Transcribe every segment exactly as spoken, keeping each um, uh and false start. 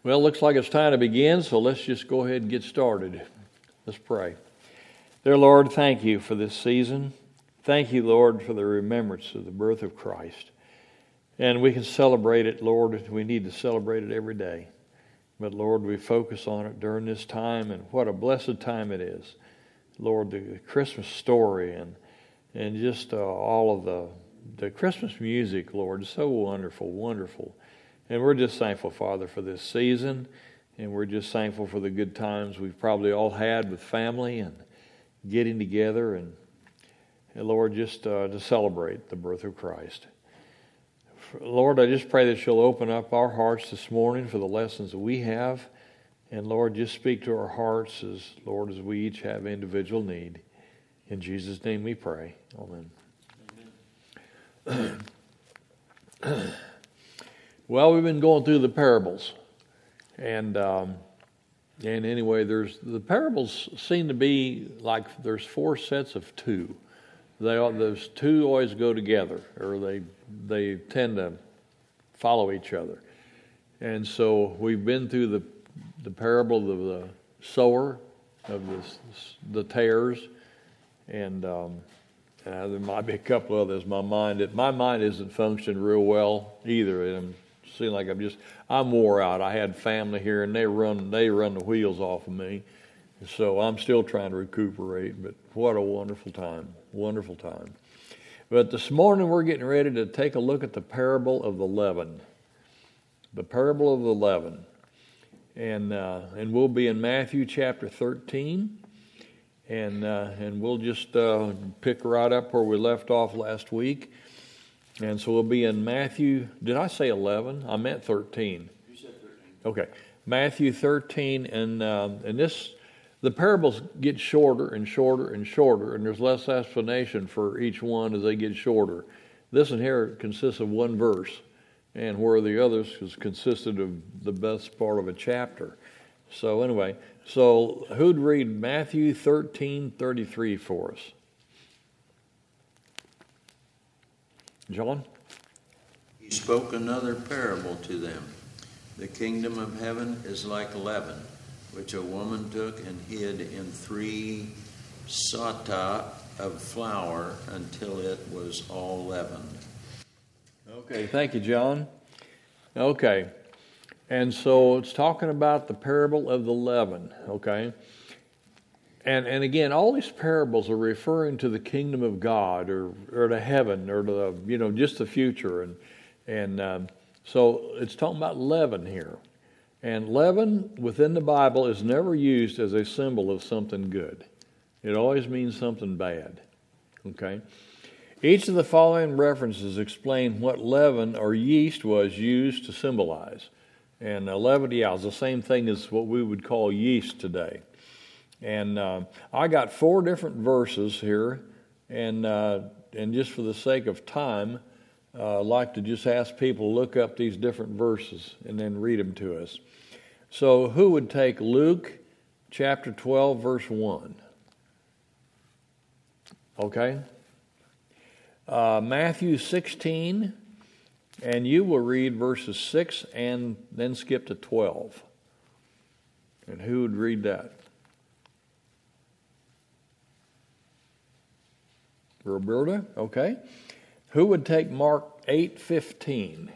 Well, it looks like it's time to begin, so let's just go ahead and get started. Let's pray. Dear Lord, thank you for this season. Thank you, Lord, for the remembrance of the birth of Christ. And we can celebrate it, Lord. We need to celebrate it every day. But, Lord, we focus on it during this time, and what a blessed time it is. Lord, the Christmas story and and just uh, all of the, the Christmas music, Lord, is so wonderful, wonderful. And we're just thankful, Father, for this season, and we're just thankful for the good times we've probably all had with family and getting together, and, and Lord, just uh, to celebrate the birth of Christ. Lord, I just pray that you'll open up our hearts this morning for the lessons that we have, and Lord, just speak to our hearts as, Lord, as we each have individual need. In Jesus' name we pray. Amen. Amen. Well, we've been going through the parables, and um, and anyway, there's the parables seem to be like there's four sets of two. They all, those two always go together, or they they tend to follow each other. And so we've been through the the parable of the sower, of the the tares, and um, uh, there might be a couple others. My mind, my mind isn't functioning real well either. And seem like I'm just, I'm wore out. I had family here, and they run, they run the wheels off of me. So I'm still trying to recuperate, but what a wonderful time, wonderful time. But this morning we're getting ready to take a look at the parable of the leaven. The parable of the leaven. And uh, and we'll be in Matthew chapter thirteen. And, uh, and we'll just uh, pick right up where we left off last week. And so we'll be in Matthew, did I say eleven? I meant thirteen. You said thirteen. Okay, Matthew thirteen, and uh, and this, the parables get shorter and shorter and shorter, and there's less explanation for each one as they get shorter. This one here consists of one verse, and where the others has consisted of the best part of a chapter. So anyway, so who'd read Matthew thirteen thirty-three for us? John? He spoke another parable to them. The kingdom of heaven is like leaven, which a woman took and hid in three sata of flour until it was all leavened. Okay, thank you, John. Okay, and so it's talking about the parable of the leaven, okay? And and again, all these parables are referring to the kingdom of God, or or to heaven, or to the, you know, just the future, and and um, so it's talking about leaven here. And leaven within the Bible is never used as a symbol of something good. It always means something bad. Okay. Each of the following references explain what leaven or yeast was used to symbolize. And uh, leaven, yeah, is the same thing as what we would call yeast today. And uh, I got four different verses here, and uh, and just for the sake of time, uh, I'd like to just ask people to look up these different verses and then read them to us. So who would take Luke chapter twelve, verse one? Okay. Uh, Matthew sixteen, and you will read verses six and then skip to twelve. And who would read that? Roberta, okay. Who would take Mark eight fifteen?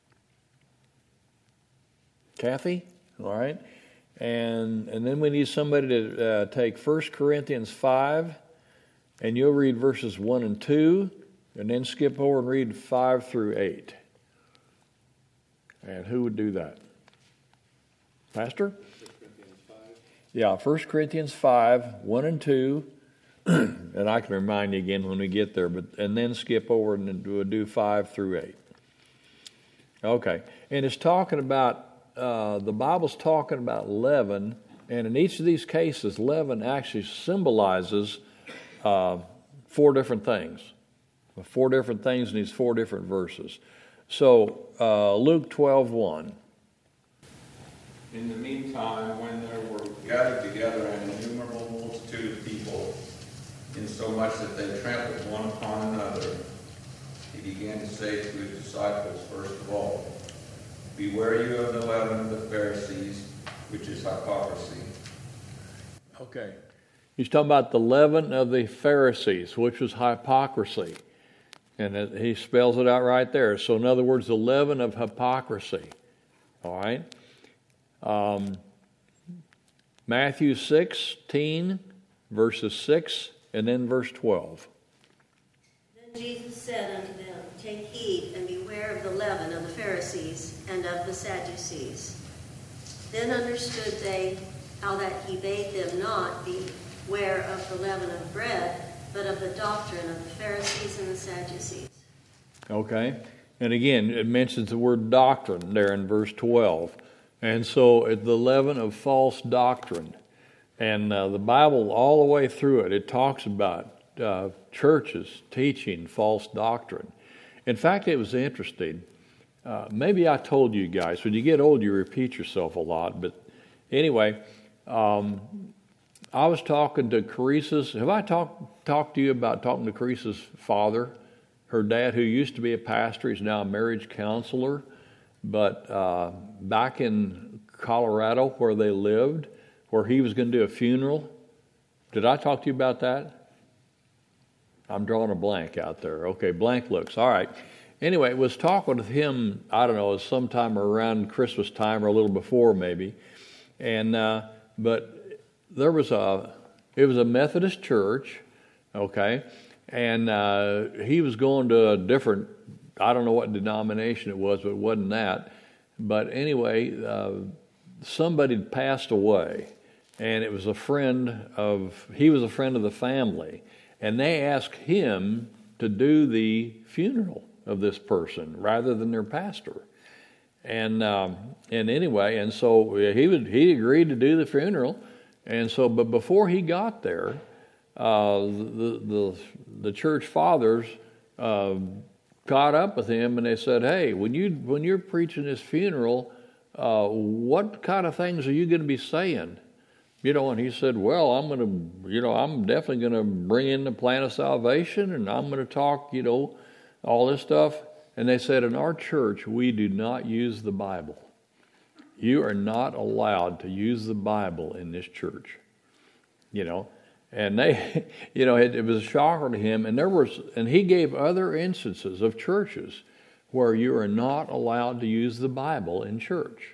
Kathy, all right. And and then we need somebody to uh, take First Corinthians five, and you'll read verses one and two, and then skip over and read five through eight. And who would do that? Pastor? First Corinthians five. Yeah, First Corinthians five, one and two. And I can remind you again when we get there, but and then skip over and we'll do five through eight. Okay, and it's talking about, uh, the Bible's talking about leaven, and in each of these cases, leaven actually symbolizes uh, four different things. Four different things in these four different verses. So, uh, Luke twelve one. In the meantime, when there were gathered together an innumerable multitude of people, insomuch that they trampled one upon another, he began to say to his disciples, first of all, Beware you of the leaven of the Pharisees, which is hypocrisy. Okay. He's talking about the leaven of the Pharisees, which was hypocrisy. And it, he spells it out right there. So in other words, the leaven of hypocrisy. All right. Um, Matthew sixteen, verses six, and then verse twelve. Then Jesus said unto them, Take heed and beware of the leaven of the Pharisees and of the Sadducees. Then understood they how that he bade them not beware of the leaven of bread, but of the doctrine of the Pharisees and the Sadducees. Okay. And again, it mentions the word doctrine there in verse twelve. And so it's the leaven of false doctrine. And uh, the Bible, all the way through it, it talks about uh, churches teaching false doctrine. In fact, it was interesting. Uh, maybe I told you guys, when you get old, you repeat yourself a lot. But anyway, um, I was talking to Carissa's. Have I talked talked to you about talking to Carissa's father? Her dad, who used to be a pastor, is now a marriage counselor. But uh, back in Colorado, where they lived, where he was going to do a funeral, did I talk to you about that? I'm drawing a blank out there. Okay, blank looks. All right. Anyway, was talking with him, I don't know, sometime around Christmas time or a little before maybe. And uh, but there was a, it was a Methodist church, okay, and uh, he was going to a different, I don't know what denomination it was, but it wasn't that. But anyway, uh, somebody had passed away, and it was a friend of, he was a friend of the family, and they asked him to do the funeral of this person rather than their pastor. And um, and anyway, and so he would he agreed to do the funeral, and so but before he got there, uh, the the the church fathers uh, caught up with him, and they said, "Hey, when you when you're preaching this funeral, uh, what kind of things are you going to be saying?" You know, and he said, "Well, I'm going to, you know, I'm definitely going to bring in the plan of salvation, and I'm going to talk, you know, all this stuff." And they said, "In our church, we do not use the Bible. You are not allowed to use the Bible in this church." You know, and they, you know, it, it was a shocker to him. And there was, and he gave other instances of churches where you are not allowed to use the Bible in church.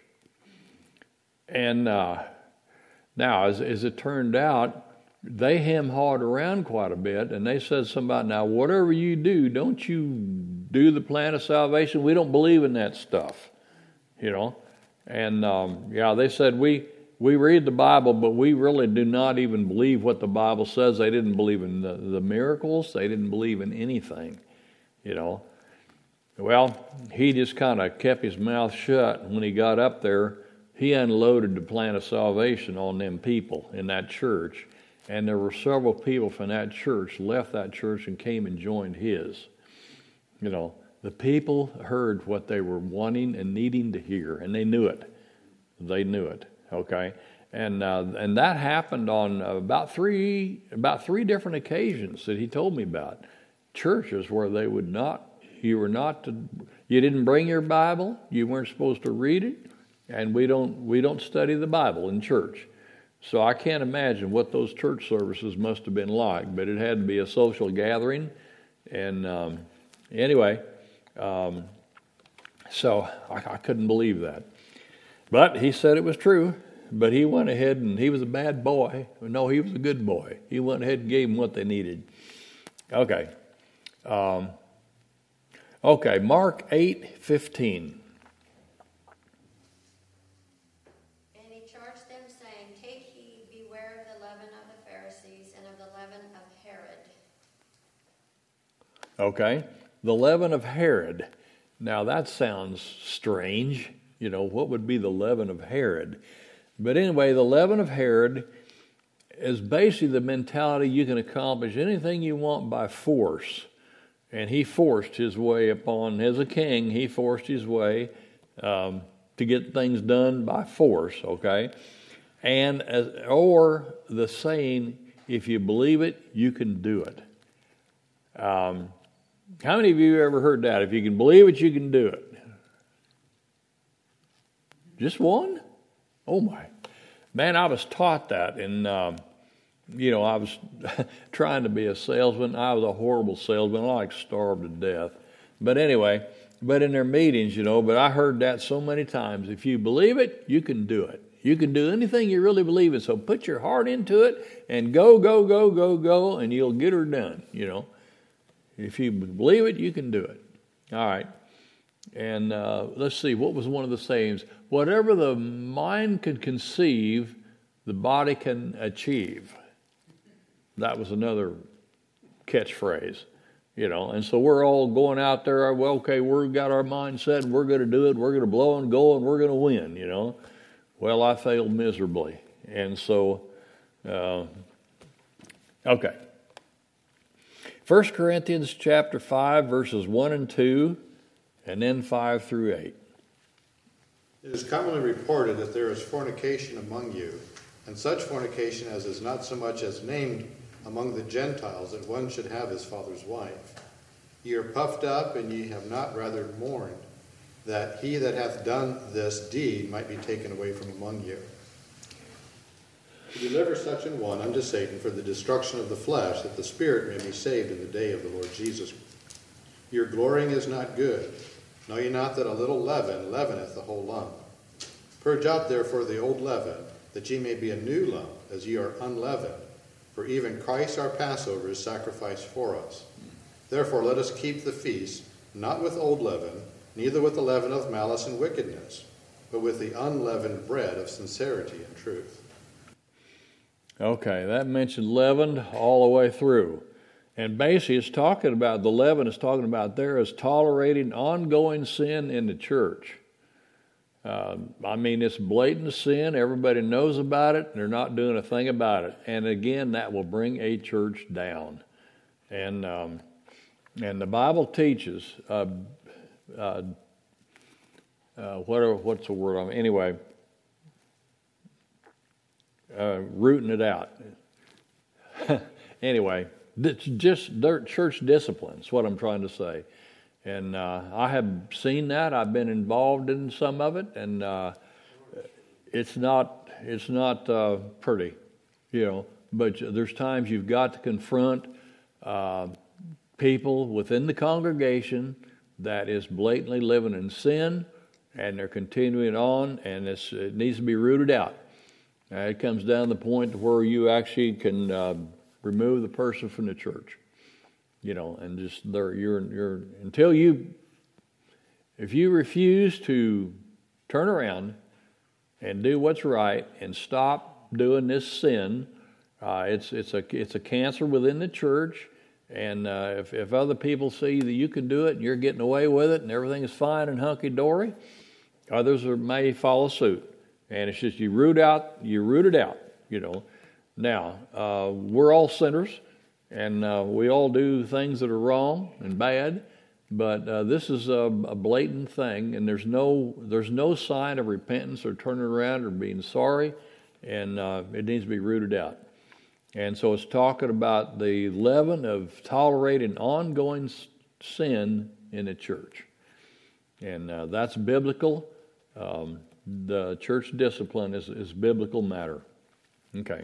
And uh, now, as, as it turned out, they hem-hawed around quite a bit, and they said something about, "Now, whatever you do, don't you do the plan of salvation. We don't believe in that stuff," you know. And um, yeah, they said we we read the Bible, but we really do not even believe what the Bible says. They didn't believe in the, the miracles. They didn't believe in anything, you know. Well, he just kind of kept his mouth shut. And when he got up there, he unloaded the plan of salvation on them people in that church. And there were several people from that church left that church and came and joined his. You know, the people heard what they were wanting and needing to hear, and they knew it. They knew it. Okay, and uh, and that happened on about three about three different occasions that he told me about. Churches where they would not, you were not to, you didn't bring your Bible, you weren't supposed to read it, and we don't we don't study the Bible in church. So I can't imagine what those church services must have been like, but it had to be a social gathering. And um, anyway, um, so I, I couldn't believe that. But he said it was true. But he went ahead, and he was a bad boy. No, he was a good boy. He went ahead and gave them what they needed. Okay. Um, okay, Mark eight fifteen. Okay, the leaven of Herod. Now that sounds strange. You know, what would be the leaven of Herod? But anyway, the leaven of Herod is basically the mentality you can accomplish anything you want by force. And he forced his way upon, as a king, he forced his way um, to get things done by force, okay? And as, or the saying, if you believe it, you can do it. Um, How many of you have ever heard that? If you can believe it, you can do it. Just one? Oh, my. Man, I was taught that. And, um, you know, I was trying to be a salesman. I was a horrible salesman. I like starved to death. But anyway, but in their meetings, you know, but I heard that so many times. If you believe it, you can do it. You can do anything you really believe in. So put your heart into it and go, go, go, go, go, and you'll get her done, you know. If you believe it, you can do it. All right. And uh, let's see, what was one of the sayings? Whatever the mind can conceive, the body can achieve. That was another catchphrase, you know. And so we're all going out there, well, okay, we've got our mind set, and we're going to do it, we're going to blow and go, and we're going to win, you know. Well, I failed miserably. And so, uh, okay. First Corinthians chapter five, verses one and two, and then five through eight. It is commonly reported that there is fornication among you, and such fornication as is not so much as named among the Gentiles, that one should have his father's wife. Ye are puffed up, and ye have not rather mourned, that he that hath done this deed might be taken away from among you. To deliver such an one unto Satan for the destruction of the flesh, that the spirit may be saved in the day of the Lord Jesus. Your glorying is not good. Know ye not that a little leaven leaveneth the whole lump? Purge out therefore the old leaven, that ye may be a new lump, as ye are unleavened. For even Christ our Passover is sacrificed for us. Therefore let us keep the feast, not with old leaven, neither with the leaven of malice and wickedness, but with the unleavened bread of sincerity and truth. Okay, that mentioned leavened all the way through. And basically it's talking about, the leaven is talking about there is tolerating ongoing sin in the church. Uh, I mean, it's blatant sin. Everybody knows about it, and they're not doing a thing about it. And again, that will bring a church down. And um, and the Bible teaches, uh, uh, uh, what are, what's the word? I mean, anyway, uh, rooting it out. Anyway, it's just church discipline is what I'm trying to say. And uh, I have seen that. I've been involved in some of it, and uh, it's not it's not uh, pretty, you know. But there's times you've got to confront uh, people within the congregation that is blatantly living in sin, and they're continuing on, and it's, it needs to be rooted out. Uh, it comes down to the point where you actually can uh, remove the person from the church. You know, and just there, you're you're until you, if you refuse to turn around and do what's right and stop doing this sin, uh, it's it's a it's a cancer within the church. And uh, if if other people see that you can do it and you're getting away with it and everything is fine and hunky dory, others are, may follow suit. And it's just you root out, you root it out. You know, now uh, we're all sinners. And uh, we all do things that are wrong and bad, but uh, this is a, a blatant thing, and there's no there's no sign of repentance or turning around or being sorry, and uh, it needs to be rooted out. And so it's talking about the leaven of tolerating ongoing sin in the church, and uh, that's biblical. Um, the church discipline is is biblical matter. Okay.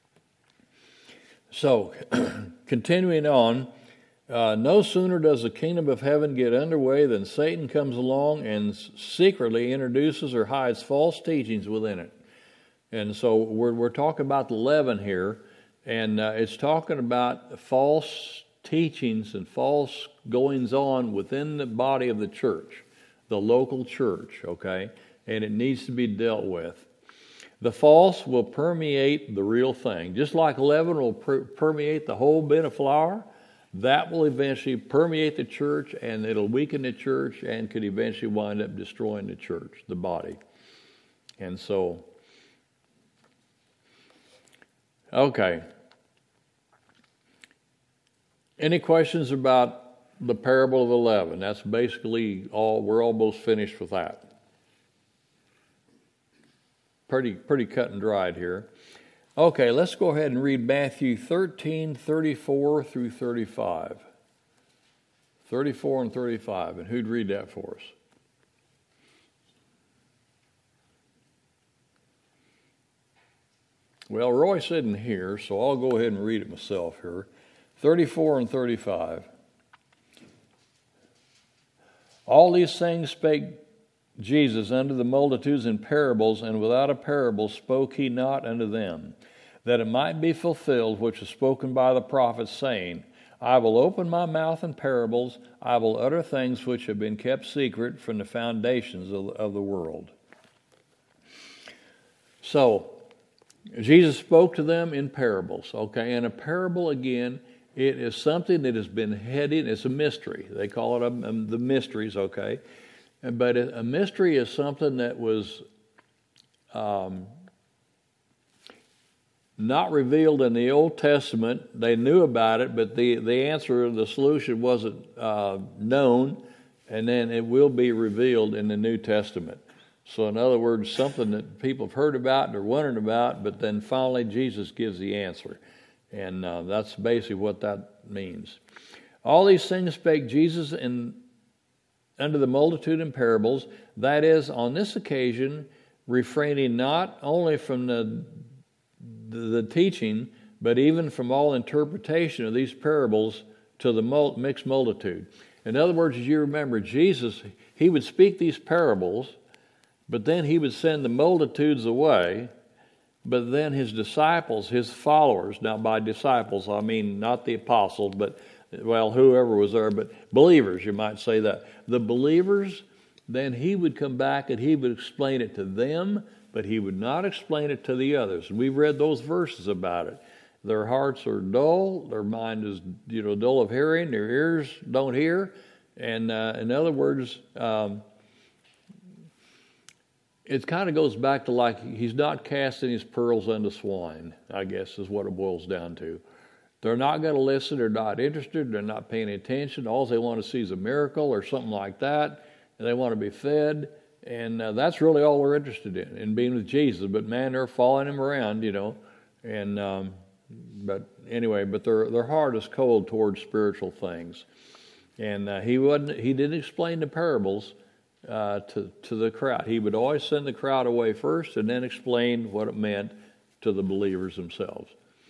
So, continuing on, uh, no sooner does the kingdom of heaven get underway than Satan comes along and secretly introduces or hides false teachings within it. And so we're we're talking about the leaven here, and uh, it's talking about false teachings and false goings on within the body of the church, the local church, okay? And it needs to be dealt with. The false will permeate the real thing. Just like leaven will per- permeate the whole bin of flour, that will eventually permeate the church, and it'll weaken the church and could eventually wind up destroying the church, the body. And so, okay. Any questions about the parable of the leaven? That's basically all. We're almost finished with that. Pretty, pretty cut and dried here. Okay, let's go ahead and read Matthew thirteen, thirty-four through thirty-five. thirty-four and thirty-five. And who'd read that for us? Well, Royce isn't here, so I'll go ahead and read it myself here. thirty-four and thirty-five. All these things spake Jesus unto the multitudes in parables, and without a parable spoke he not unto them, that it might be fulfilled which was spoken by the prophet, saying, I will open my mouth in parables, I will utter things which have been kept secret from the foundations of, of the world. So, Jesus spoke to them in parables, okay? And a parable, again, it is something that has been hidden. It's a mystery. They call it a, a, the mysteries, okay? But a mystery is something that was um, not revealed in the Old Testament. They knew about it, but the, the answer, the solution wasn't uh, known, and then it will be revealed in the New Testament. So in other words, something that people have heard about and are wondering about, but then finally Jesus gives the answer. And uh, that's basically what that means. All these things spake Jesus in unto the multitude in parables, that is, on this occasion, refraining not only from the, the, the teaching, but even from all interpretation of these parables to the mul- mixed multitude. In other words, as you remember, Jesus, he would speak these parables, but then he would send the multitudes away, but then his disciples, his followers, now by disciples, I mean not the apostles, but, well, whoever was there, but believers, you might say that. The believers, then he would come back and he would explain it to them, but he would not explain it to the others. And we've read those verses about it. Their hearts are dull, their mind is, you know, dull of hearing, their ears don't hear. And uh, in other words, um, it kind of goes back to like he's not casting his pearls unto swine, I guess is what it boils down to. They're not going to listen, they're not interested, they're not paying attention. All they want to see is a miracle or something like that, and they want to be fed, and uh, that's really all we're interested in, in being with Jesus. But man, they're following him around, you know, and um, but anyway, but their their heart is cold towards spiritual things, and uh, he wasn't. He didn't explain the parables uh, to to the crowd. He would always send the crowd away first, and then explain what it meant to the believers themselves,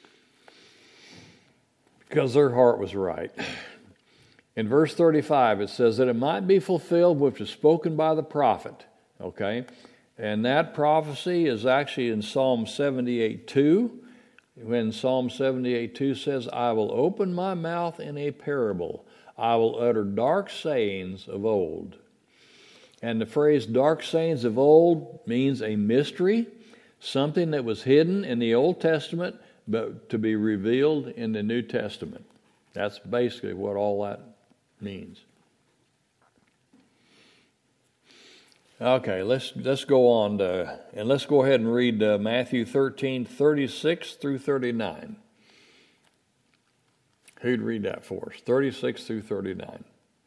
because their heart was right. In verse thirty-five, it says that it might be fulfilled which was spoken by the prophet. Okay, and that prophecy is actually in Psalm seventy-eight two. When Psalm seventy-eight two says, I will open my mouth in a parable. I will utter dark sayings of old. And the phrase dark sayings of old means a mystery, something that was hidden in the Old Testament, but to be revealed in the New Testament. That's basically what all that means. Okay, let's let's go on to, and let's go ahead and read uh, Matthew thirteen, thirty-six through thirty-nine. Who'd read that for us? thirty-six through thirty-nine.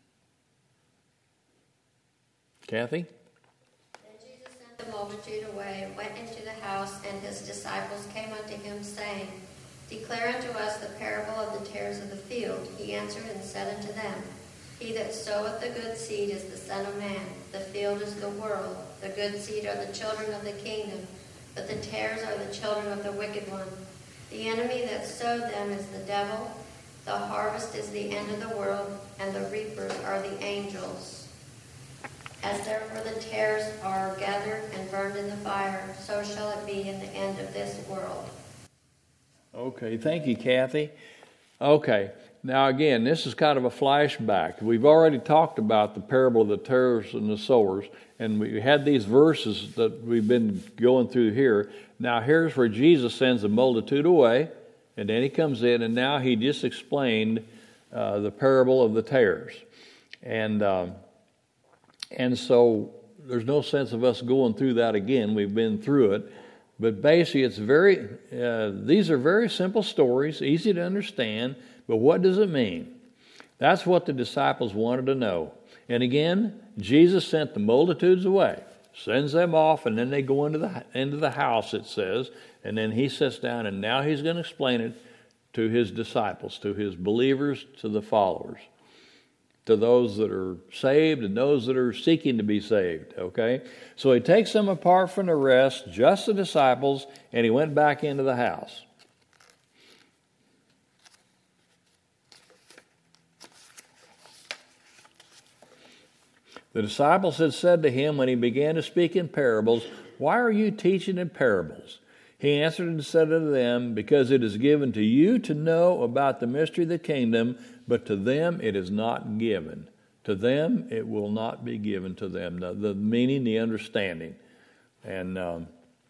Kathy? Then Jesus sent the multitude away and went into the house, and his disciples came unto him, saying, Declare unto us the parable of the tares of the field. He answered and said unto them, He that soweth the good seed is the Son of Man. The field is the world. The good seed are the children of the kingdom, but the tares are the children of the wicked one. The enemy that sowed them is the devil. The harvest is the end of the world, and the reapers are the angels. As therefore the tares are gathered and burned in the fire, so shall it be in the end of this world. Okay, thank you, Kathy. Okay. Now, again, this is kind of a flashback. We've already talked about the parable of the tares and the sowers, and we had these verses that we've been going through here. Now, here's where Jesus sends the multitude away, and then he comes in, and now he just explained uh, the parable of the tares. And, um, and so there's no sense of us going through that again. We've been through it. But basically, it's very, uh, these are very simple stories, easy to understand. But what does it mean? That's what the disciples wanted to know. And again, Jesus sent the multitudes away, sends them off, and then they go into the into the house, it says, and then he sits down, and now he's going to explain it to his disciples, to his believers, to the followers. to those that are saved and those that are seeking to be saved, okay? So he takes them apart from the rest, just the disciples, and he went back into the house. The disciples had said to him when he began to speak in parables, "Why are you teaching in parables?" He answered and said unto them, "Because it is given to you to know about the mystery of the kingdom, but to them it is not given." To them it will not be given to them. The, the meaning, the understanding. And um,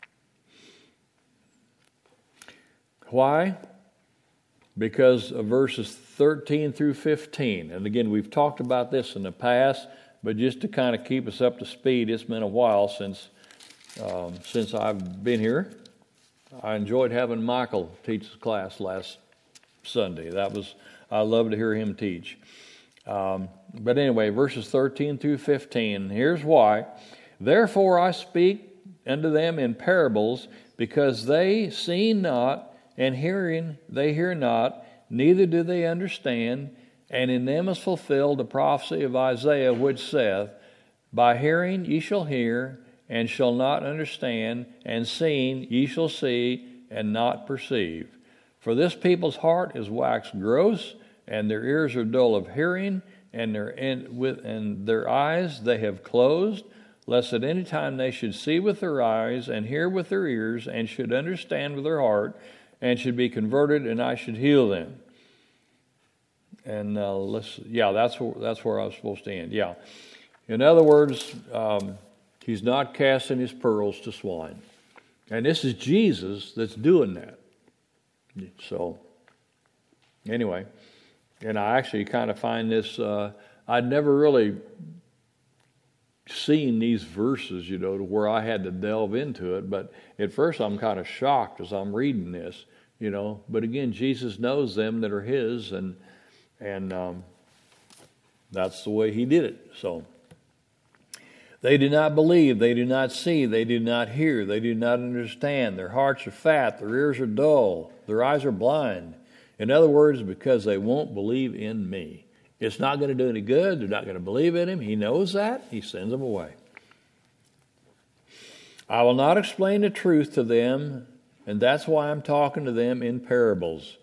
why? Because of verses thirteen through fifteen. And again, we've talked about this in the past, but just to kind of keep us up to speed, it's been a while since um, since I've been here. I enjoyed having Michael teach the class last Sunday. That was, I love to hear him teach. Um, but anyway, verses thirteen through fifteen, here's why. "Therefore I speak unto them in parables, because they see not, and hearing they hear not, neither do they understand. And in them is fulfilled the prophecy of Isaiah, which saith, By hearing ye shall hear, and shall not understand, and seeing ye shall see, and not perceive. For this people's heart is waxed gross, and their ears are dull of hearing, and their and with and their eyes they have closed, lest at any time they should see with their eyes, and hear with their ears, and should understand with their heart, and should be converted, and I should heal them." And uh, let's, yeah, that's where, that's where I was supposed to end. Yeah. In other words, um, he's not casting his pearls to swine. And this is Jesus that's doing that. So, anyway, and I actually kind of find this, uh, I'd never really seen these verses, you know, to where I had to delve into it. But at first I'm kind of shocked as I'm reading this, you know. But again, Jesus knows them that are his, and And um, that's the way he did it. So they do not believe, they do not see, they do not hear, they do not understand. Their hearts are fat, their ears are dull, their eyes are blind. In other words, because they won't believe in me. It's not going to do any good. They're not going to believe in him. He knows that. He sends them away. "I will not explain the truth to them, and that's why I'm talking to them in parables."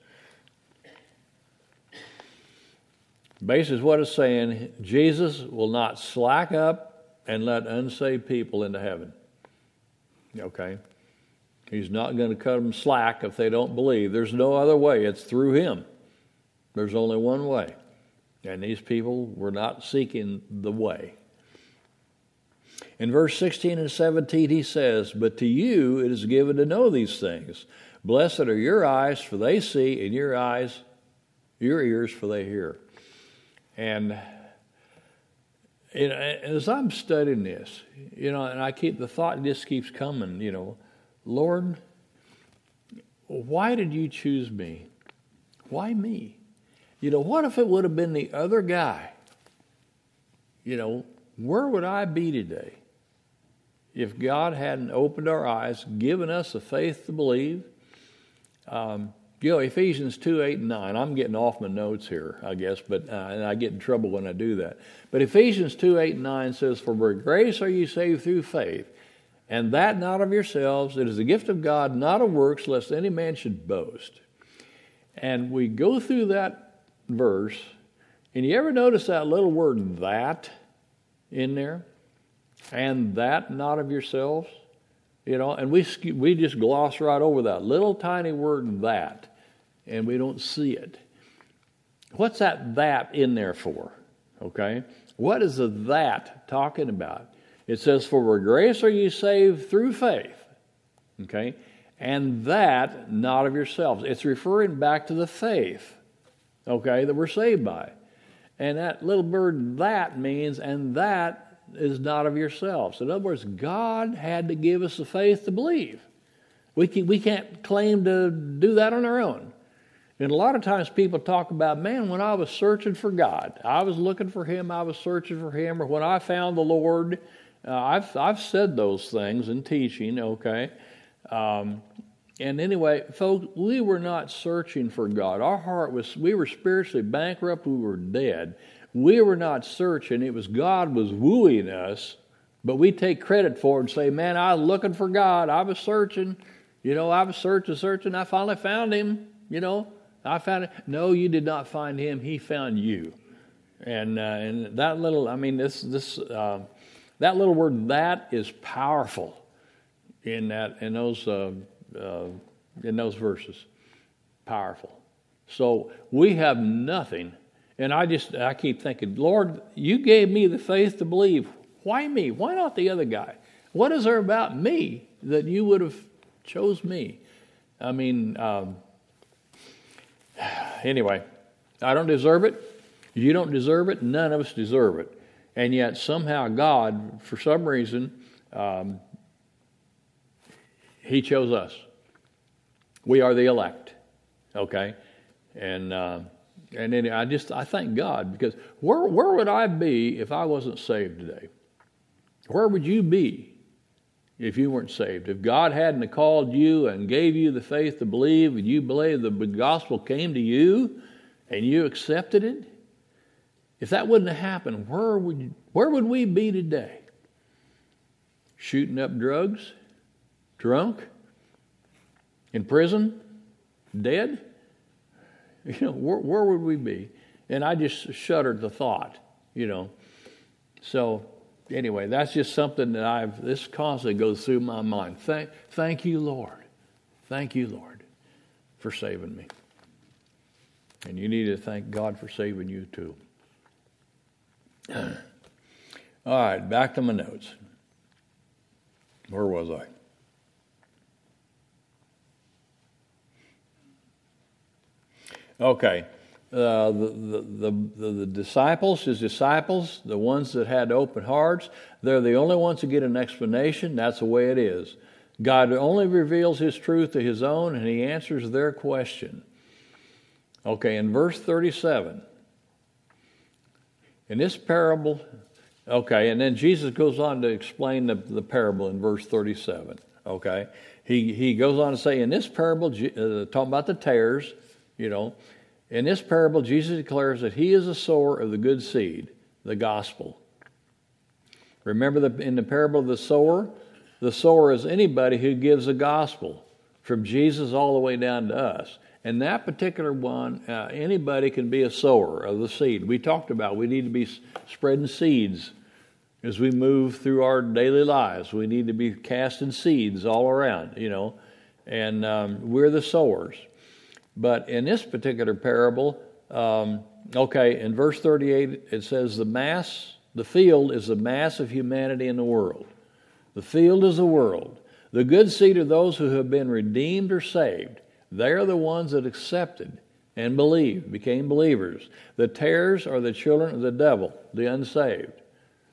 Basically what it's saying, Jesus will not slack up and let unsaved people into heaven. Okay? He's not going to cut them slack if they don't believe. There's no other way. It's through him. There's only one way. And these people were not seeking the way. In verse sixteen and seventeen he says, "But to you it is given to know these things. Blessed are your eyes, for they see, and your eyes, your ears, for they hear." And you know, as I'm studying this, you know, and I keep, the thought just keeps coming, you know, Lord, why did you choose me? Why me? You know, what if it would have been the other guy? You know, where would I be today if God hadn't opened our eyes, given us the faith to believe? Um, You know, Ephesians two, eight, and nine. I'm getting off my notes here, I guess, but uh, and I get in trouble when I do that. But Ephesians two, eight, and nine says, "For by grace are you saved through faith, and that not of yourselves. It is the gift of God, not of works, lest any man should boast." And we go through that verse, and you ever notice that little word "that" in there? And that not of yourselves? You know, and we we just gloss right over that little tiny word "that." And we don't see it. What's that "that" in there for? Okay? What is the "that" talking about? It says, "For by grace are you saved through faith." Okay? And that not of yourselves. It's referring back to the faith, okay, that we're saved by. And that little word "that" means, and that is not of yourselves. In other words, God had to give us the faith to believe. We can, we can't claim to do that on our own. And a lot of times people talk about, man, when I was searching for God, I was looking for him, I was searching for him, or when I found the Lord. Uh, I've I've said those things in teaching, okay? Um, and anyway, folks, we were not searching for God. Our heart was, we were spiritually bankrupt, we were dead. we were not searching. It was God was wooing us, but we take credit for it and say, man, I was looking for God. I was searching. You know, I was searching, searching. I finally found him. You know, I found it. No, you did not find him. He found you. And uh, and that little, I mean, this this uh, that little word, that is powerful in that in those uh, uh, in those verses. Powerful. So we have nothing. And I just, I keep thinking, Lord, you gave me the faith to believe. Why me? Why not the other guy? What is there about me that you would have chose me? I mean, um, anyway, I don't deserve it. You don't deserve it. None of us deserve it. And yet somehow God, for some reason, um, he chose us. We are the elect. Okay? And... Uh, And then I just, I thank God, because where where would I be if I wasn't saved today? Where would you be if you weren't saved? If God hadn't called you and gave you the faith to believe, and you believe the gospel came to you and you accepted it, if that wouldn't have happened, where would you, where would we be today? Shooting up drugs? Drunk? In prison? Dead? You know, where, where would we be? And I just shuddered the thought, you know. So, anyway, that's just something that I've, this constantly goes through my mind. Thank, thank you, Lord. Thank you, Lord, for saving me. And you need to thank God for saving you, too. All right, back to my notes. Where was I? Okay, uh, the, the, the, the disciples, his disciples, the ones that had open hearts, they're the only ones who get an explanation. That's the way it is. God only reveals his truth to his own, and he answers their question. Okay, in verse thirty-seven, in this parable, okay, and then Jesus goes on to explain the, the parable in verse thirty-seven, okay. He, he goes on to say, in this parable, uh, talking about the tares, you know, in this parable, Jesus declares that he is a sower of the good seed, the gospel. Remember the, in the parable of the sower, the sower is anybody who gives the gospel from Jesus all the way down to us. And that particular one, uh, anybody can be a sower of the seed. We talked about we need to be spreading seeds as we move through our daily lives. We need to be casting seeds all around, you know, and um, we're the sowers. But in this particular parable, um, okay, in verse thirty-eight, it says the mass, the field is the mass of humanity in the world. The field is the world. The good seed are those who have been redeemed or saved. They are the ones that accepted and believed, became believers. The tares are the children of the devil, the unsaved.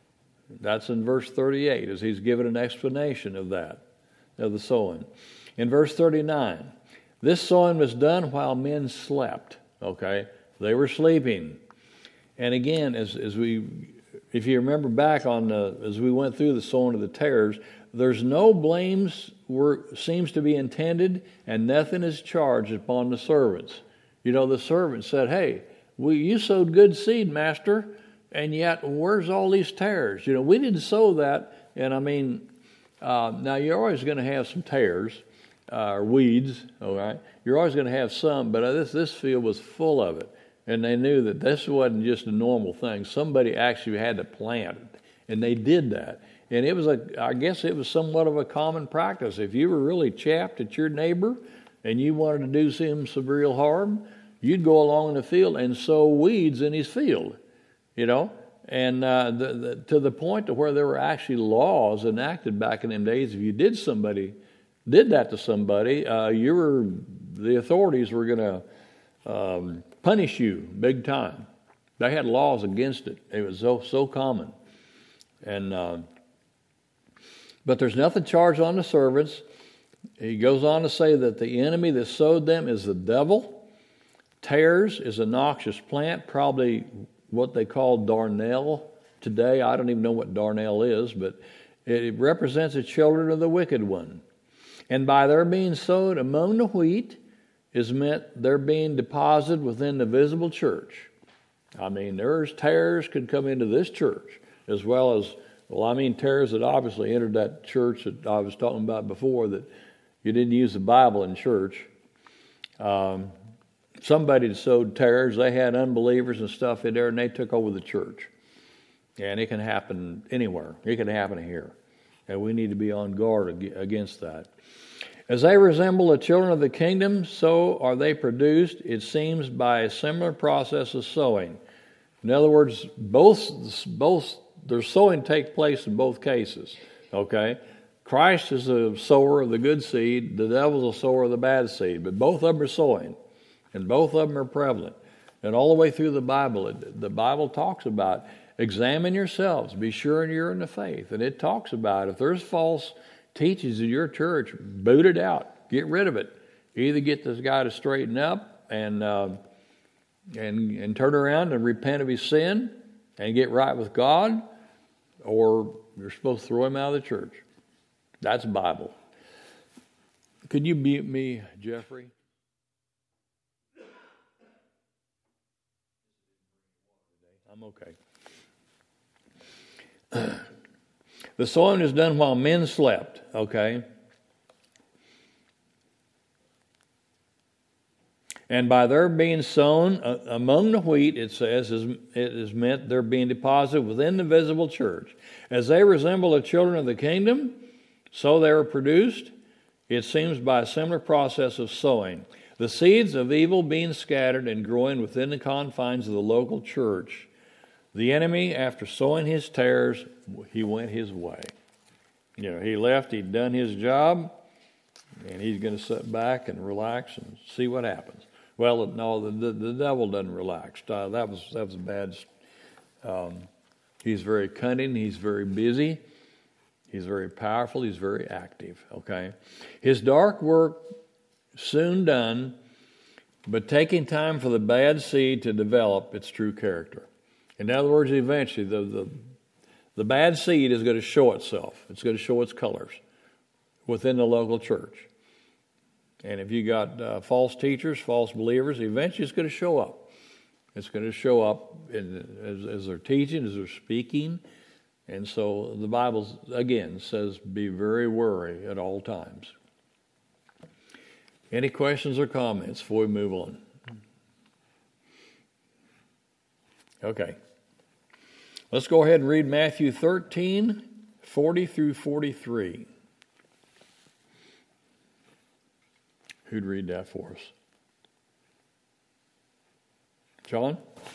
That's in verse thirty-eight, as he's given an explanation of that, of the sowing. In verse thirty-nine, this sowing was done while men slept, okay? They were sleeping. And again, as as we, if you remember back on the, as we went through the sowing of the tares, there's no blames were seems to be intended, and nothing is charged upon the servants. You know, the servants said, hey, we, you sowed good seed, master, and yet where's all these tares? You know, we didn't sow that. And I mean, uh, now you're always going to have some tares. Uh, or weeds, all right? You're always going to have some, but this this field was full of it. And they knew that this wasn't just a normal thing. Somebody actually had to plant it, and they did that. And it was, a, I guess it was somewhat of a common practice. If you were really chapped at your neighbor and you wanted to do him some real harm, you'd go along in the field and sow weeds in his field, you know? And uh, the, the, to the point to where there were actually laws enacted back in them days. If you did somebody... did that to somebody, uh, you were, the authorities were going to um, punish you big time. They had laws against it. It was so so common. And uh, but there's nothing charged on the servants. He goes on to say that the enemy that sowed them is the devil. Tares is a noxious plant, probably what they call darnel today. I don't even know what darnel is, but it represents the children of the wicked one. And by their being sowed among the wheat is meant they're being deposited within the visible church. I mean, there's tares could come into this church as well as, well, I mean, tares that obviously entered that church that I was talking about before, that you didn't use the Bible in church. Um, somebody sowed tares. They had unbelievers and stuff in there, and they took over the church. And it can happen anywhere. It can happen here. And we need to be on guard against that. As they resemble the children of the kingdom, so are they produced, it seems, by a similar process of sowing. In other words, both, both their sowing take place in both cases. Okay? Christ is the sower of the good seed. The devil's the sower of the bad seed. But both of them are sowing. And both of them are prevalent. And all the way through the Bible, the Bible talks about examine yourselves. Be sure you're in the faith. And it talks about if there's false teachings in your church, boot it out. Get rid of it. Either get this guy to straighten up and uh, and and turn around and repent of his sin and get right with God, or you're supposed to throw him out of the church. That's Bible. Could you mute me, Jeffrey? I'm okay. The sowing is done while men slept, okay? And by their being sown uh, among the wheat, it says, is, it is meant they're being deposited within the visible church. As they resemble the children of the kingdom, so they are produced, it seems, by a similar process of sowing. The seeds of evil being scattered and growing within the confines of the local church. The enemy, after sowing his tares, he went his way. You know, he left, he'd done his job, and he's going to sit back and relax and see what happens. Well, no, the, the, the devil doesn't relax. Uh, that was that was bad. Um, he's very cunning. He's very busy. He's very powerful. He's very active. Okay, his dark work soon done, but taking time for the bad seed to develop its true character. In other words, eventually the, the the bad seed is going to show itself. It's going to show its colors within the local church. And if you got uh, false teachers, false believers, eventually it's going to show up. It's going to show up in, as, as they're teaching, as they're speaking. And so the Bible, again, says be very wary at all times. Any questions or comments before we move on? Okay. Let's go ahead and read Matthew thirteen, forty through forty-three. Who'd read that for us? John?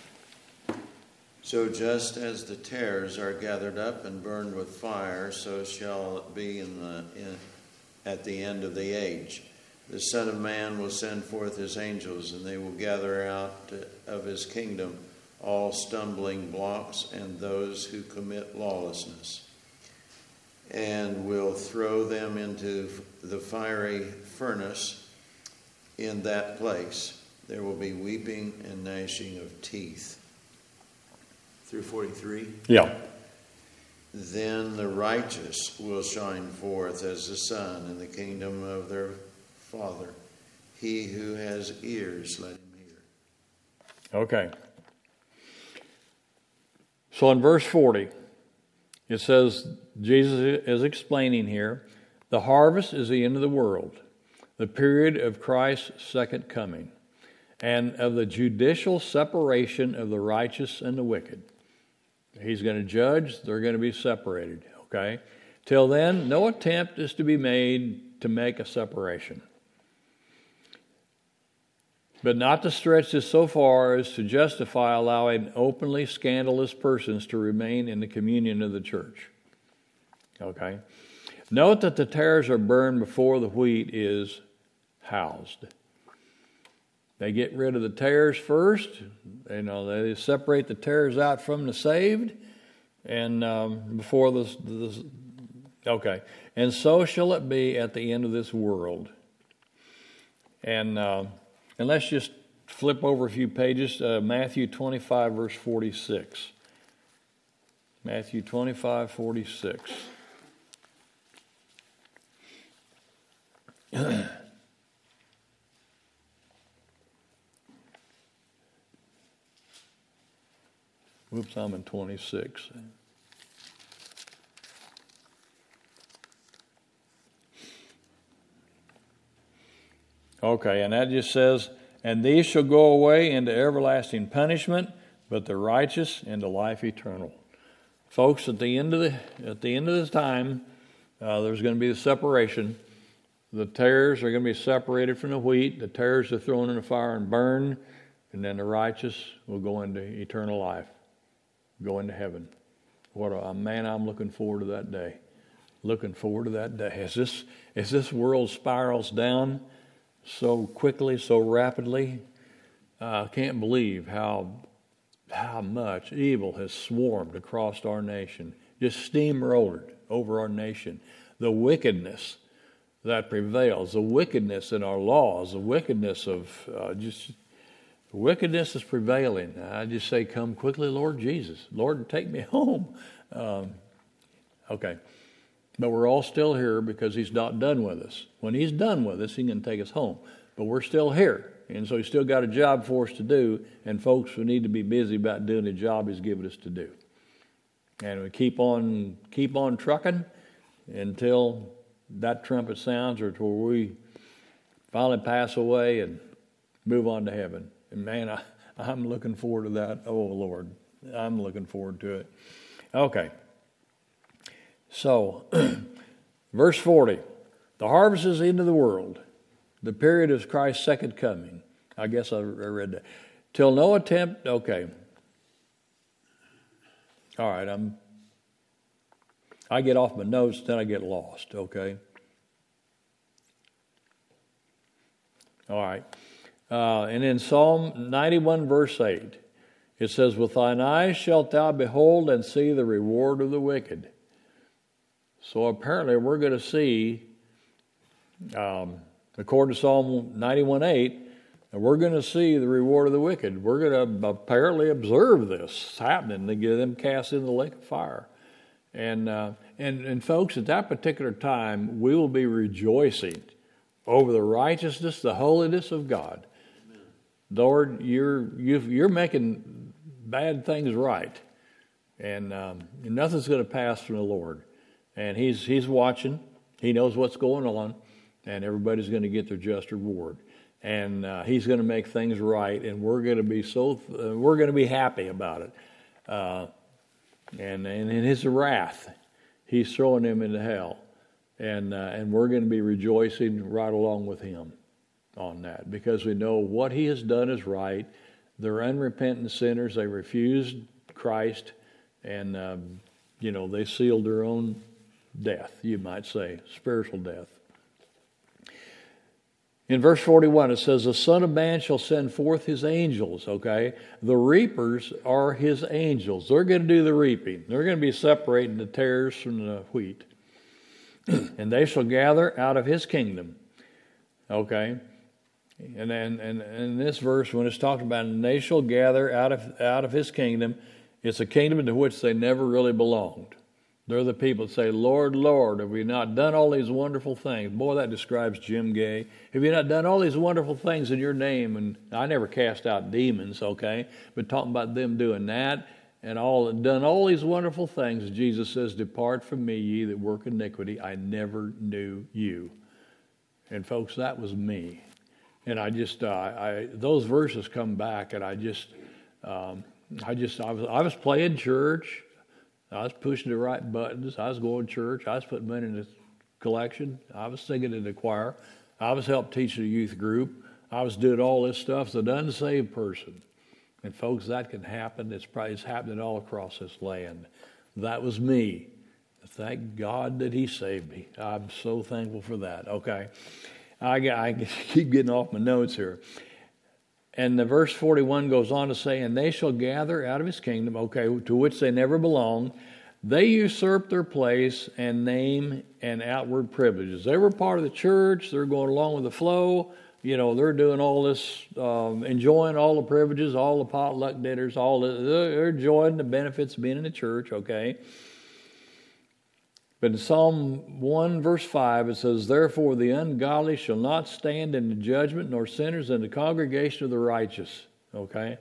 So just as the tares are gathered up and burned with fire, so shall it be in the in, at the end of the age. The Son of Man will send forth his angels, and they will gather out of his kingdom all stumbling blocks and those who commit lawlessness, and will throw them into the fiery furnace. In that place there will be weeping and gnashing of teeth. Through forty-three? Yeah. Then the righteous will shine forth as the sun in the kingdom of their Father. He who has ears, let him hear. Okay. So in verse forty, it says, Jesus is explaining here, the harvest is the end of the world, the period of Christ's second coming, and of the judicial separation of the righteous and the wicked. He's going to judge, they're going to be separated, okay? Till then, no attempt is to be made to make a separation. But not to stretch this so far as to justify allowing openly scandalous persons to remain in the communion of the church. Okay? Note that the tares are burned before the wheat is housed. They get rid of the tares first. You know, they separate the tares out from the saved, and um, before this, this. Okay, and so shall it be at the end of this world. And uh, and let's just flip over a few pages. Uh, Matthew twenty-five, verse forty-six. Matthew twenty-five, forty-six. Whoops, I'm in twenty-six. Okay, and that just says, and these shall go away into everlasting punishment, but the righteous into life eternal. Folks, at the end of the at the end of this time, uh, there's going to be the separation. The tares are going to be separated from the wheat. The tares are thrown in the fire and burned, and then the righteous will go into eternal life, go into heaven. What a man! I'm looking forward to that day. Looking forward to that day. As this as this world spirals down so quickly, so rapidly, I uh, can't believe how how much evil has swarmed across our nation, just steamrolled over our nation. The wickedness that prevails, the wickedness in our laws, the wickedness of uh, just wickedness is prevailing. I just say, come quickly, Lord Jesus. Lord, take me home. Um, okay. But we're all still here because he's not done with us. When he's done with us, he can take us home. But we're still here. And so he's still got a job for us to do. And folks, we need to be busy about doing the job he's given us to do. And we keep on keep on trucking until that trumpet sounds, or till we finally pass away and move on to heaven. And man, I, I'm looking forward to that. Oh, Lord, I'm looking forward to it. Okay. So, verse forty, the harvest is into the world. The period is Christ's second coming. I guess I read that. Till no attempt, okay. All right, I'm, I get off my notes, then I get lost, okay? All right. Uh, and in Psalm ninety-one, verse eight, it says, with thine eyes shalt thou behold and see the reward of the wicked. So apparently we're going to see, um, according to Psalm ninety-one eight, we're going to see the reward of the wicked. We're going to apparently observe this happening. They get them cast into the lake of fire. And, uh, and, and folks, at that particular time, we will be rejoicing over the righteousness, the holiness of God. Amen. Lord, you're, you've, you're making bad things right. And um, nothing's going to pass from the Lord. And he's he's watching. He knows what's going on, and everybody's going to get their just reward. And uh, he's going to make things right, and we're going to be so uh, we're going to be happy about it. Uh, and and in his wrath, he's throwing them into hell, and uh, and we're going to be rejoicing right along with him on that, because we know what he has done is right. They're unrepentant sinners. They refused Christ, and um, you know they sealed their own death, you might say, spiritual death. In verse forty-one, it says, the Son of Man shall send forth his angels, okay? The reapers are his angels. They're going to do the reaping. They're going to be separating the tares from the wheat. And they shall gather out of his kingdom, okay? And then and, and in this verse, when it's talked about, and they shall gather out of, out of his kingdom, it's a kingdom into which they never really belonged. They're the people that say, Lord, Lord, have we not done all these wonderful things? Boy, that describes Jim Gay. Have you not done all these wonderful things in your name? And I never cast out demons, okay? But talking about them doing that and all done all these wonderful things, Jesus says, depart from me, ye that work iniquity. I never knew you. And folks, that was me. And I just, uh, I those verses come back, and I just, um, I just, I was, I was playing church. I was pushing the right buttons. I was going to church. I was putting money in the collection. I was singing in the choir. I was helping teach the youth group. I was doing all this stuff as an unsaved person. And folks, that can happen. It's probably it's happening all across this land. That was me. Thank God that he saved me. I'm so thankful for that. Okay. I, I keep getting off my notes here. And the verse forty-one goes on to say, and they shall gather out of his kingdom, okay, to which they never belonged. They usurp their place and name and outward privileges. They were part of the church. They're going along with the flow. You know, they're doing all this, um, enjoying all the privileges, all the potluck dinners, all the, they're enjoying the benefits of being in the church, okay. But in Psalm one, verse five, it says, therefore the ungodly shall not stand in the judgment, nor sinners in the congregation of the righteous. Okay?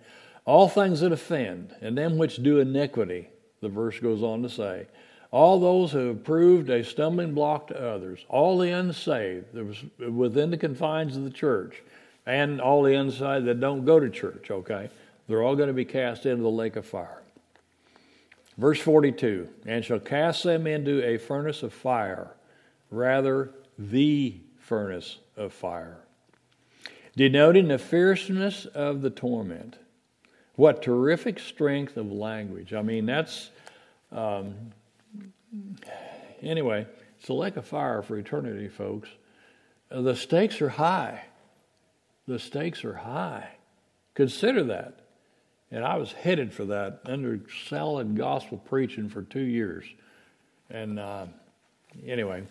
all things that offend, and them which do iniquity, the verse goes on to say, all those who have proved a stumbling block to others, all the unsaved that was within the confines of the church, and all the unsaved that don't go to church, okay? They're all going to be cast into the lake of fire. Verse forty-two, and shall cast them into a furnace of fire, rather the furnace of fire, denoting the fierceness of the torment. What terrific strength of language. I mean, that's, um, anyway, it's a lake of fire for eternity, folks. Uh, the stakes are high. The stakes are high. Consider that. And I was headed for that under solid gospel preaching for two years. And uh, anyway,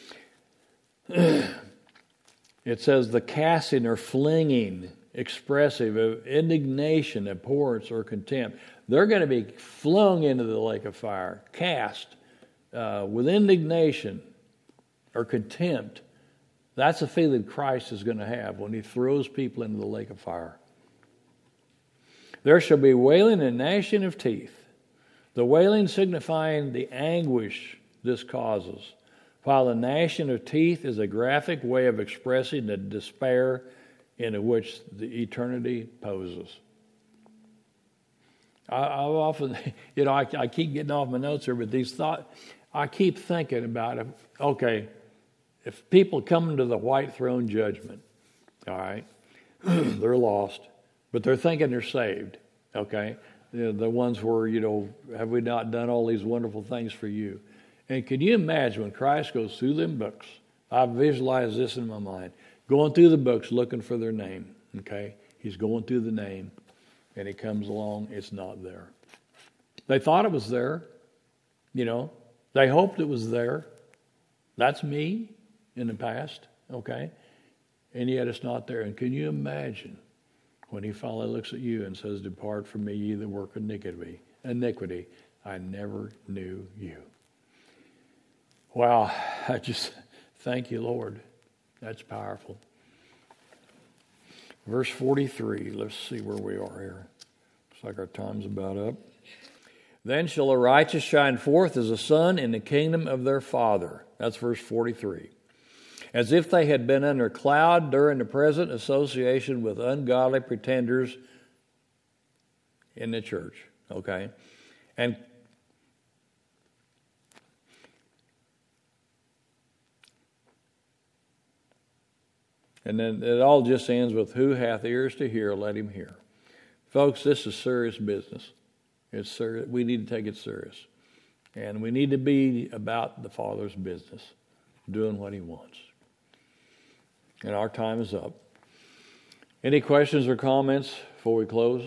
it says the casting or flinging, expressive of indignation, abhorrence, or contempt. They're going to be flung into the lake of fire, cast uh, with indignation or contempt. That's the feeling Christ is going to have when he throws people into the lake of fire. There shall be wailing and gnashing of teeth, the wailing signifying the anguish this causes, while the gnashing of teeth is a graphic way of expressing the despair into which the eternity poses. I, I've often, you know, I, I keep getting off my notes here, but these thoughts, I keep thinking about it. Okay, if people come into the white throne judgment, all right, they're lost. But they're thinking they're saved, okay? The, the ones where, you know, have we not done all these wonderful things for you? And can you imagine when Christ goes through them books? I visualize this in my mind. Going through the books looking for their name, okay? He's going through the name, and he comes along, it's not there. They thought it was there, you know. They hoped it was there. That's me in the past, okay? And yet it's not there. And can you imagine when he finally looks at you and says, depart from me, ye that work iniquity, iniquity, I never knew you. Wow, I just thank you, Lord. That's powerful. Verse forty-three, let's see where we are here. Looks like our time's about up. Then shall the righteous shine forth as a sun in the kingdom of their Father. That's verse forty-three. As if they had been under cloud during the present association with ungodly pretenders in the church. Okay? And and then it all just ends with, who hath ears to hear, let him hear. Folks, this is serious business. It's serious. We need to take it serious. And we need to be about the Father's business, doing what he wants. And our time is up. Any questions or comments before we close?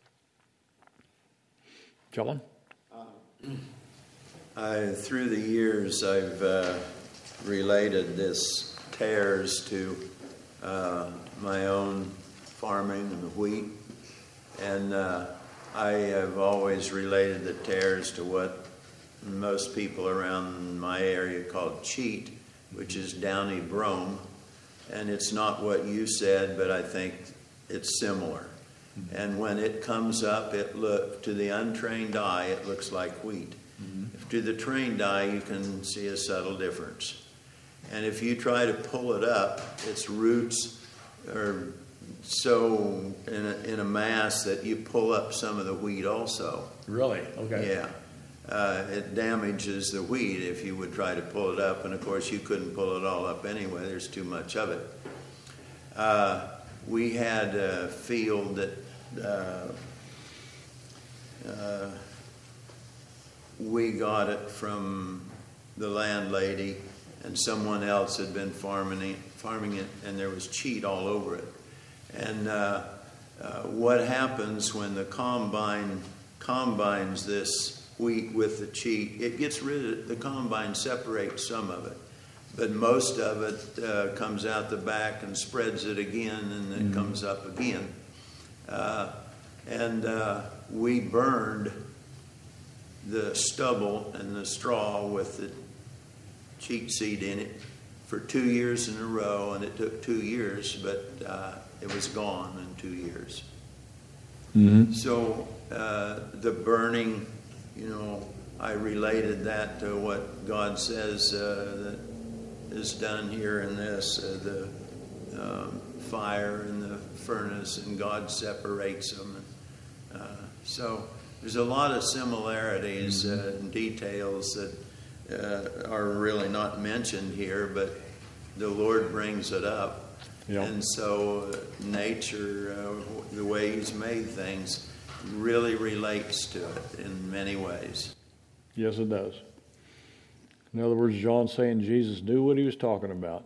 John? I, through the years, I've uh, related this tares to uh, my own farming and the wheat. And uh, I have always related the tares to what most people around my area call cheat, which is downy brome. And it's not what you said, but I think it's similar. Mm-hmm. And when it comes up, it look to the untrained eye, it looks like wheat. Mm-hmm. If to the trained eye, you can see a subtle difference. And if you try to pull it up, its roots are so in a, in a mass that you pull up some of the wheat also. Really? Okay. Yeah. Uh, it damages the wheat if you would try to pull it up. And, of course, you couldn't pull it all up anyway. There's too much of it. Uh, we had a field that uh, uh, we got it from the landlady, and someone else had been farming it, farming it and there was cheat all over it. And uh, uh, what happens when the combine combines this wheat with the cheat, it gets rid of, the combine separates some of it, but most of it uh, comes out the back and spreads it again, and it mm-hmm. comes up again. Uh, and uh, we burned the stubble and the straw with the cheat seed in it for two years in a row, and it took two years, but uh, it was gone in two years. Mm-hmm. So uh, the burning, you know, I related that to what God says uh, that is done here in this, uh, the um, fire and the furnace, and God separates them. Uh, so there's a lot of similarities uh, and details that uh, are really not mentioned here, but the Lord brings it up. Yep. And so uh, nature, uh, the way He's made things, really relates to it in many ways. Yes, it does. In other words, John's saying Jesus knew what He was talking about.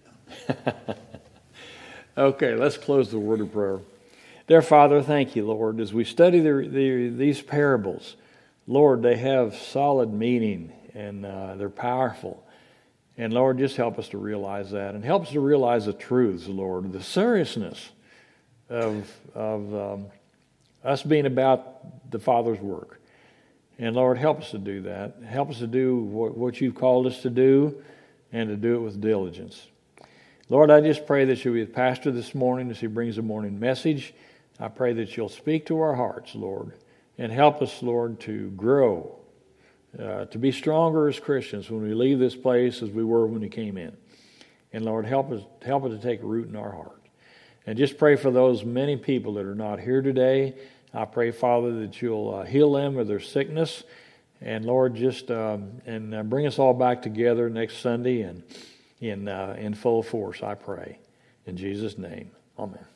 Okay, let's close the word of prayer. Dear Father, thank you, Lord, as we study the, the, these parables. Lord, they have solid meaning, and uh, they're powerful. And Lord, just help us to realize that, and help us to realize the truths, Lord, the seriousness of, of um, us being about the Father's work. And Lord, help us to do that. Help us to do what, what You've called us to do, and to do it with diligence. Lord, I just pray that You'll be with Pastor this morning as he brings the morning message. I pray that You'll speak to our hearts, Lord, and help us, Lord, to grow, uh, to be stronger as Christians when we leave this place as we were when we came in. And Lord, help us, help it to take root in our heart. And just pray for those many people that are not here today. I pray, Father, that You'll uh, heal them of their sickness. And Lord, just um, and uh, bring us all back together next Sunday and in uh, in full force, I pray. In Jesus' name, amen.